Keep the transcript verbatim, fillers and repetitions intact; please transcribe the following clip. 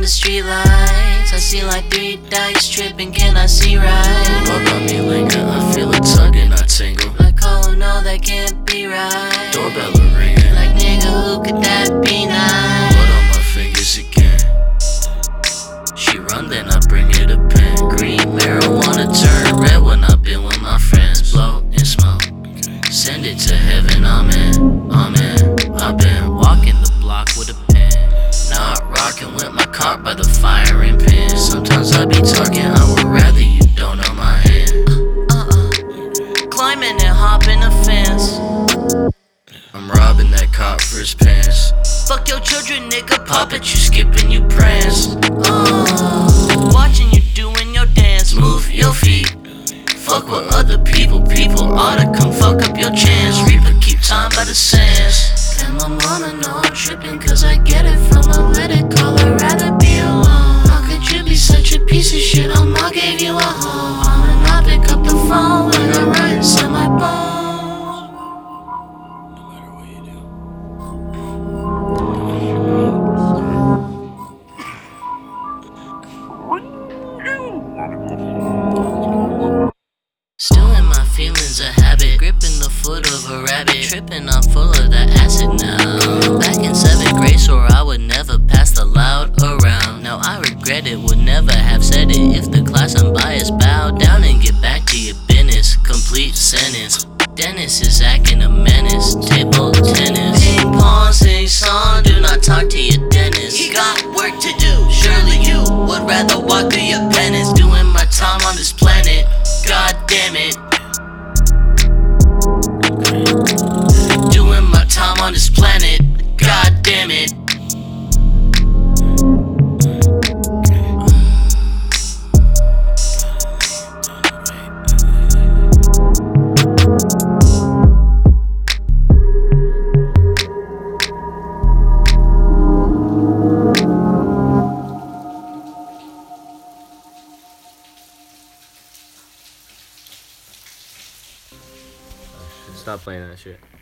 the street lights. I see like three dykes tripping, can I see right? Walk on me linger, I feel it tugging, I tingle. Like, oh no, that can't be right. Doorbell ringing, like nigga, who could that be nice? blood on my fingers again. She run, then I bring her the pen. Green marijuana turn red when I've been with my friends. Blow and smoke, send it to heaven, amen, amen. I've been walking the block with a pen, not rocking with my cock by the firing pin. Sometimes I be talking, I would rather you don't know my hand. Uh-uh. Climbing and hopping the fence. I'm robbing that cop for his pants. Fuck your children, nigga, Pop it, you skipping, you prance. Uh, watching you doing your dance. Move your feet. Fuck with other people, people oughta come fuck up your chance. Reaper, keep time by the sands. And my mama know I'm tripping, cause I get it from a Reddit call. I'd rather be alone. How could you be such a piece of shit? I'ma gave you a home. I'ma not pick up the phone when I run inside my bones. No matter what you do. Still in my feelings a habit, gripping the foot of a rabbit, tripping, I'm full of the acid now. Back in seventh grade, swore I would never pass the loud around. Now I regret it, would never have said it. If the class unbiased, bow down and get back to your business. Complete sentence. Dennis is acting a menace. Table tennis, ping pong, sing song. Do not talk to your dentist. He got work to do. Surely you would rather walk through your penance. Doing my time on this planet. God damn it. Doing my time on this planet. God damn it. Stop playing that shit.